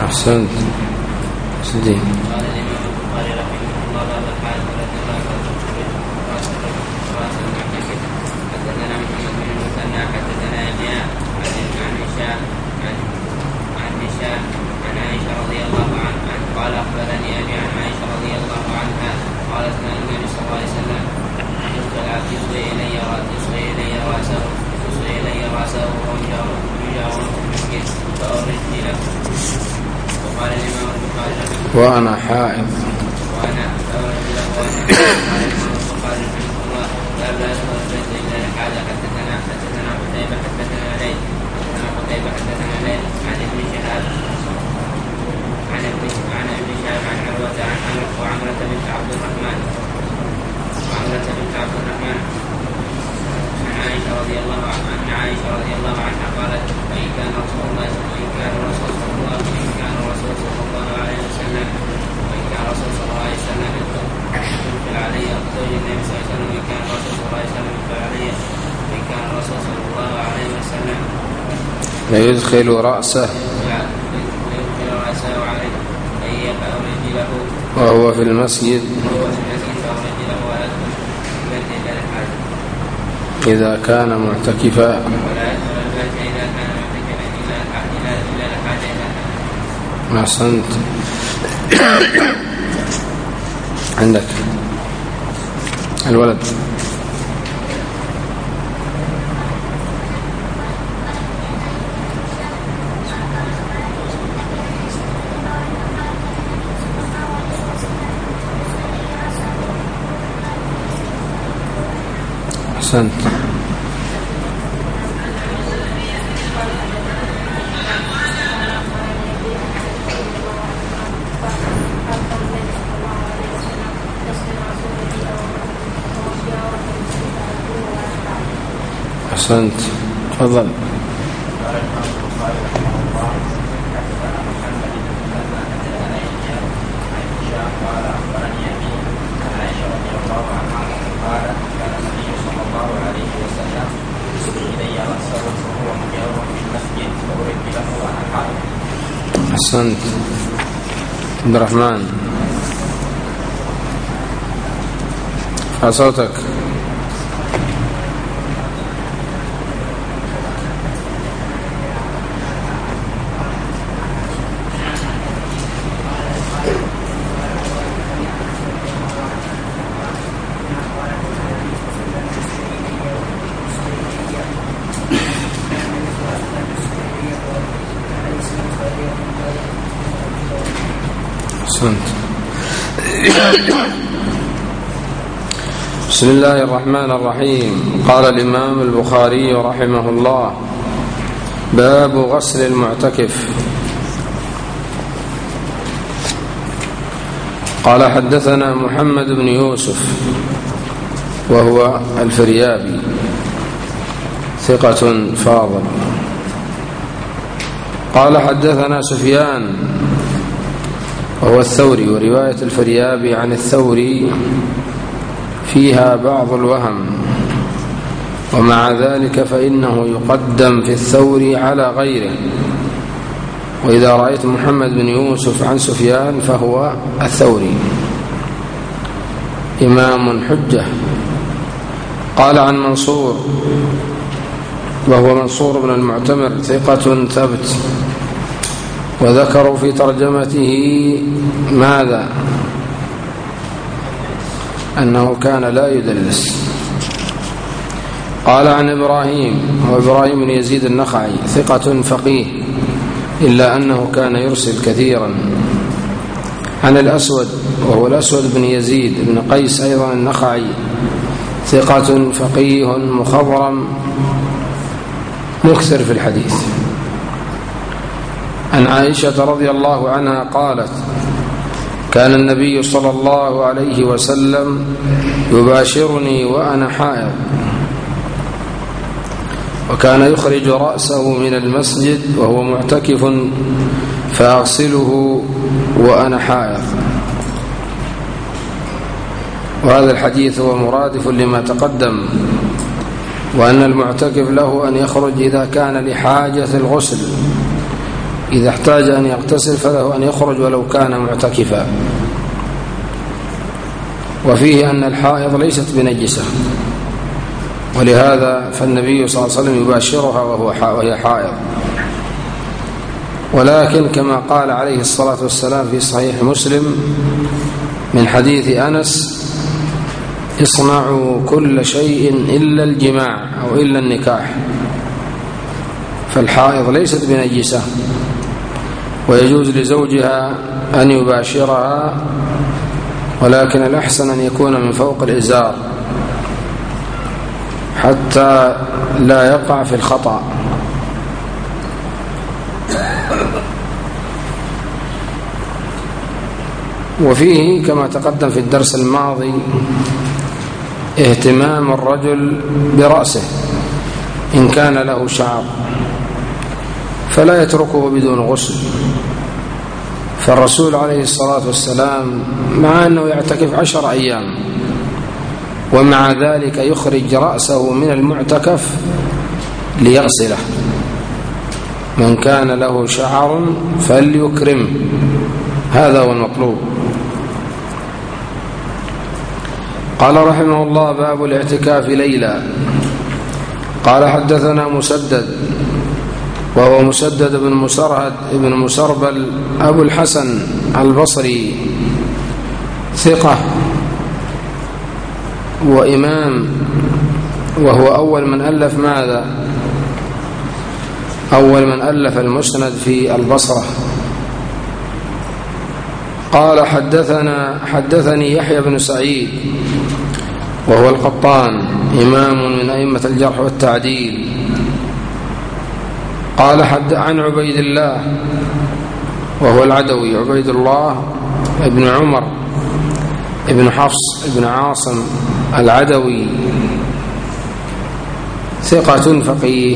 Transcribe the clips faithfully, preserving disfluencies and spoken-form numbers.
أحسنت سيدي. قال الإمام البخاري رحمه الله باب الحائض التي رأس المعتكف. حدثنا محمد بن المثنى حدثنا يحيى عن هشام عن هشام عن عائشة رضي الله عنها قال أخبرني أبي عن عائشة رضي الله عنها قالت كان النبي صلى الله عليه وسلم يصغي إلي يصغي إلي رأسه يصغي إلي رأسه وهو يجاور في المسجد فأرد له. وقال الإمام البخاري وأنا حائض وأنا أرد له وأنا قال الإمام البخاري رحمه الله لا بأس والبيت إلا الحاجة. حدثنا حدثنا قتيبة حدثنا ليل حدثنا قتيبة حدثنا ليل عن ابن شهاب عن ابن عن ابن شهاب عن عروة عن عمرو وعمرة بنت عبد الرحمن وعمرة بنت عبد الرحمن عن عائشة رضي الله عنها عن عائشة رضي الله عنها قالت وإن كان رسول الله وإن كان الرسول صلى الله وإن كان الرسول صلى الله عليه وسلم وإن كان الرسول صلى الله عليه وسلم يدخل علي زوج النبي صلى الله عليه وسلم وإن كان الرسول صلى الله عليه وسلم يدخل علي وإن كان الرسول صلى الله عليه وسلم يدخل رأسه ويدخل رأسه عليه أي فأرد له وهو في المسجد وهو في المسجد فأرد له وأدخل البيت إلا الحاجة إذا كان معتكفا ولا يدخل البيت إذا كان معتكفا إلا إلا الحاجة إلى الحاجة. أحسنت. عندك الولد أحسنت. أحسنت. تفضل. أحسنت. عبد الرحمن ارفع صوتك. بسم الله الرحمن الرحيم. قال الإمام البخاري رحمه الله باب غسل المعتكف. قال حدثنا محمد بن يوسف وهو الفريابي ثقة فاضل. قال حدثنا سفيان وهو الثوري، ورواية الفريابي عن الثوري فيها بعض الوهم، ومع ذلك فإنه يقدم في الثوري على غيره. وإذا رأيت محمد بن يوسف عن سفيان فهو الثوري إمام حجة. قال عن منصور وهو منصور بن المعتمر ثقة ثبت، وذكروا في ترجمته ماذا؟ أنه كان لا يدلس. قال عن إبراهيم وإبراهيم بن يزيد النخعي ثقة فقيه، إلا أنه كان يرسل كثيرا. عن الأسود وهو الأسود بن يزيد بن قيس أيضا النخعي ثقة فقيه مخضرم مكثر في الحديث. عن عائشة رضي الله عنها قالت كان النبي صلى الله عليه وسلم يباشرني وأنا حائض، وكان يخرج رأسه من المسجد وهو معتكف فأغسله وأنا حائض. وهذا الحديث هو مرادف لما تقدم، وأن المعتكف له أن يخرج إذا كان لحاجة الغسل، إذا احتاج أن يغتسل فله أن يخرج ولو كان معتكفا. وفيه أن الحائض ليست بنجسة، ولهذا فالنبي صلى الله عليه وسلم يباشرها وهي حائض. ولكن كما قال عليه الصلاة والسلام في صحيح مسلم من حديث أنس: اصنعوا كل شيء إلا الجماع أو إلا النكاح. فالحائض ليست بنجسة، ويجوز لزوجها أن يباشرها، ولكن الأحسن أن يكون من فوق الإزار حتى لا يقع في الخطأ. وفيه كما تقدم في الدرس الماضي اهتمام الرجل برأسه إن كان له شعر، فلا يتركه بدون غسل. فالرسول عليه الصلاة والسلام مع أنه يعتكف عشر أيام ومع ذلك يخرج رأسه من المعتكف ليغسله. من كان له شعر فليكرم، هذا هو المطلوب. قال رحمه الله: باب الاعتكاف ليلا. قال: حدثنا مسدد وهو مسدد بن مسرهد بن مسربل أبو الحسن البصري، ثقة وإمام، وهو أول من ألف ماذا؟ أول من ألف المسند في البصرة. قال: حدثنا حدثني يحيى بن سعيد وهو القطان، إمام من أئمة الجرح والتعديل. قال: حد عن عبيد الله وهو العدوي، عبيد الله ابن عمر ابن حفص ابن عاصم العدوي، ثقة فقيه،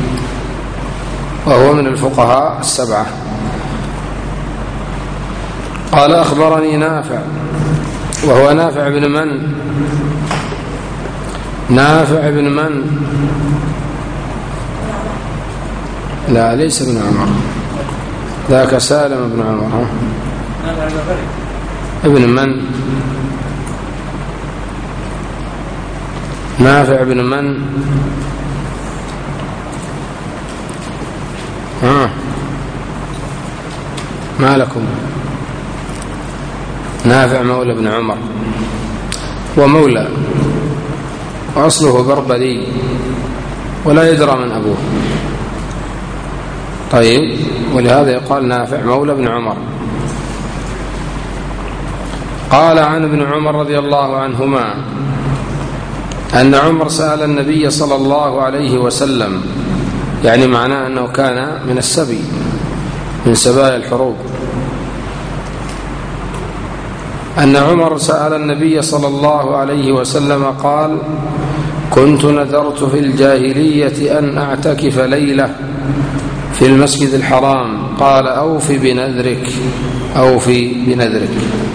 وهو من الفقهاء السبعة. قال: أخبرني نافع وهو نافع بن من؟ نافع بن من؟ لا، ليس ابن عمر، ذاك سالم بن عمر. ها؟ ابن من؟ نافع بن من؟ ها؟ ما لكم؟ نافع مولى ابن عمر، ومولى وأصله بربري ولا يدرى من أبوه. طيب، ولهذا يقال نافع مولى ابن عمر. قال: عن ابن عمر رضي الله عنهما أن عمر سأل النبي صلى الله عليه وسلم، يعني معناه أنه كان من السبي، من سبايا الحروب، أن عمر سأل النبي صلى الله عليه وسلم قال: كنت نذرت في الجاهلية أن أعتكف ليلة في المسجد الحرام. قال: أوفي بنذرك، أوفي بنذرك.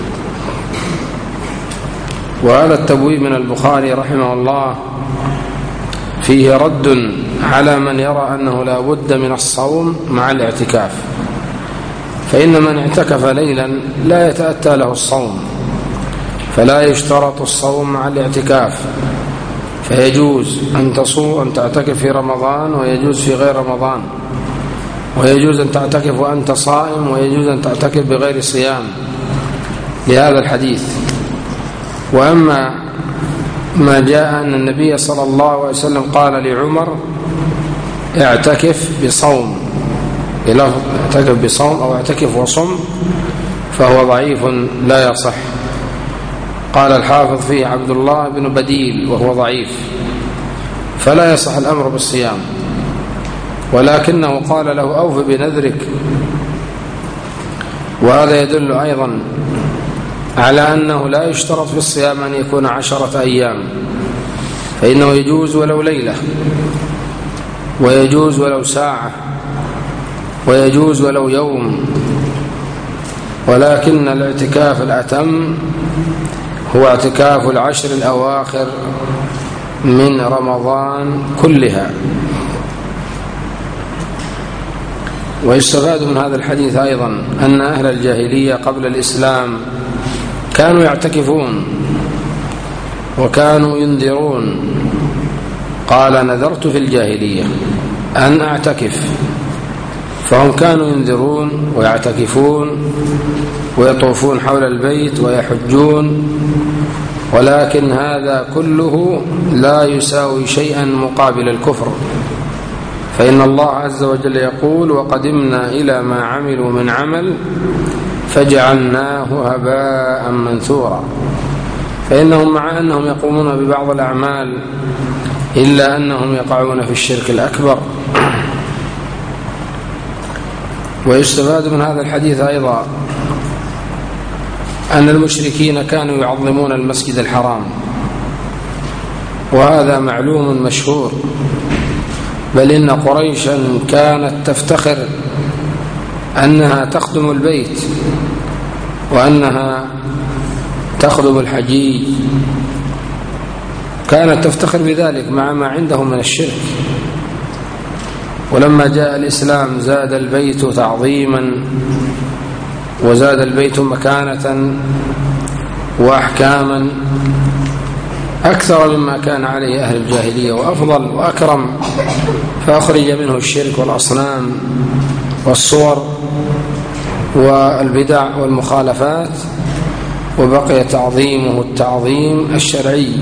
وهذا التبويب من البخاري رحمه الله فيه رد على من يرى أنه لا بد من الصوم مع الاعتكاف، فإن من اعتكف ليلا لا يتأتى له الصوم، فلا يشترط الصوم مع الاعتكاف، فيجوز أن تصوم أن تعتكف في رمضان ويجوز في غير رمضان، ويجوز أن تعتكف وأنت صائم، ويجوز أن تعتكف بغير صيام لهذا الحديث. وأما ما جاء أن النبي صلى الله عليه وسلم قال لعمر: اعتكف بصوم، اعتكف بصوم أو اعتكف وصم، فهو ضعيف لا يصح. قال الحافظ فيه عبد الله بن بديل وهو ضعيف، فلا يصح الأمر بالصيام، ولكنه قال له: أوف بنذرك. وهذا يدل أيضا على أنه لا يشترط في الصيام أن يكون عشرة أيام، فإنه يجوز ولو ليلة، ويجوز ولو ساعة، ويجوز ولو يوم، ولكن الاعتكاف الأتم هو اعتكاف العشر الأواخر من رمضان كلها. ويستفاد من هذا الحديث أيضا أن أهل الجاهلية قبل الإسلام كانوا يعتكفون وكانوا ينذرون. قال نذرت في الجاهلية أن أعتكف، فهم كانوا ينذرون ويعتكفون ويطوفون حول البيت ويحجون، ولكن هذا كله لا يساوي شيئا مقابل الكفر، فإن الله عز وجل يقول وقدمنا إلى ما عملوا من عمل فجعلناه هباء منثورا. فإنهم مع أنهم يقومون ببعض الأعمال إلا أنهم يقعون في الشرك الأكبر. ويستفاد من هذا الحديث أيضا أن المشركين كانوا يعظمون المسجد الحرام، وهذا معلوم مشهور، بل إن قريشا كانت تفتخر أنها تخدم البيت وأنها تخدم الحجيج، كانت تفتخر بذلك مع ما عندهم من الشرك. ولما جاء الإسلام زاد البيت تعظيما وزاد البيت مكانة وأحكاما أكثر مما كان عليه أهل الجاهلية وأفضل وأكرم، فأخرج منه الشرك والأصنام والصور والبدع والمخالفات، وبقي تعظيمه التعظيم الشرعي.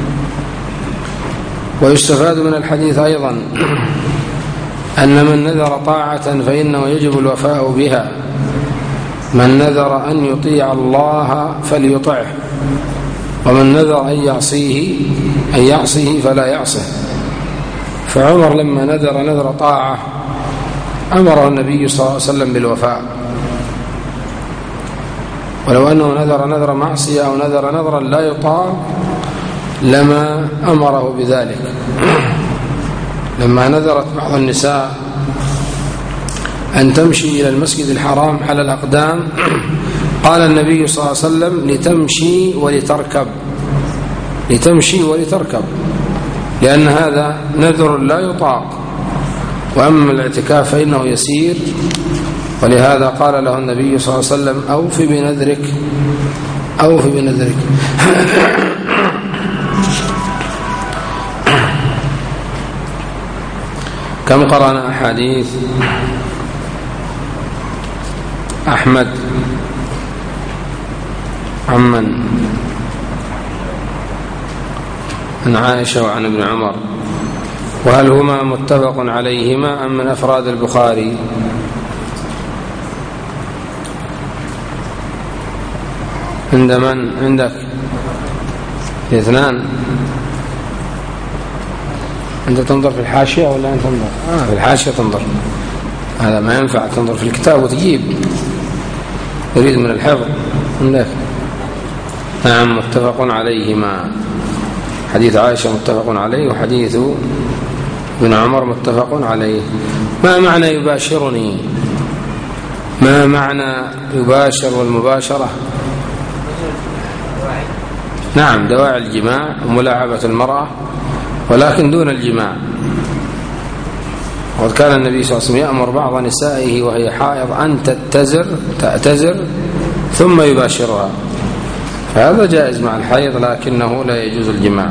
ويستفاد من الحديث أيضا أن من نذر طاعة فإنه يجب الوفاء بها، من نذر أن يطيع الله فليطعه، ومن نذر أن يعصيه أن يعصيه فلا يعصه. فعمر لما نذر نذر طاعة أمره النبي صلى الله عليه وسلم بالوفاء، ولو أنه نذر نذر معصية أو نذر نذرا لا يطاع لما أمره بذلك. لما نذرت بعض النساء أن تمشي إلى المسجد الحرام على الأقدام قال النبي صلى الله عليه وسلم لتمشي ولتركب، لتمشي ولتركب، لأن هذا نذر لا يطاق، وأما الاعتكاف فإنه يسير، ولهذا قال له النبي صلى الله عليه وسلم أوف بنذرك أوف بنذرك. كم قرأنا أحاديث أحمد عمن عن عائشة وعن ابن عمر، وهل هما متفق عليهما أم من أفراد البخاري؟ عند من؟ عندك اثنان. أنت تنظر في الحاشية ولا أنت تنظر؟ آه في الحاشية تنظر، هذا ما ينفع تنظر في الكتاب وتجيب، تريد من الحفظ عندك. نعم متفق عليهما، حديث عائشة متفق عليه، وحديث ابن عمر متفق عليه. ما معنى يباشرني؟ ما معنى يباشر والمباشرة؟ نعم دواعي الجماع وملاعبة المرأة، ولكن دون الجماع. وقد كان النبي صلى الله عليه وسلم يأمر بعض نسائه وهي حائض أن تتزر تأتزر ثم يباشرها، فهذا جائز مع الحيض لكنه لا يجوز الجماع.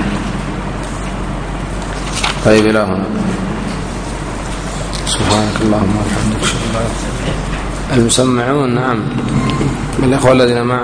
طيب إلى هنا، سبحانك اللهم وبحمدك. المسمعون نعم الأخوة الذين معنا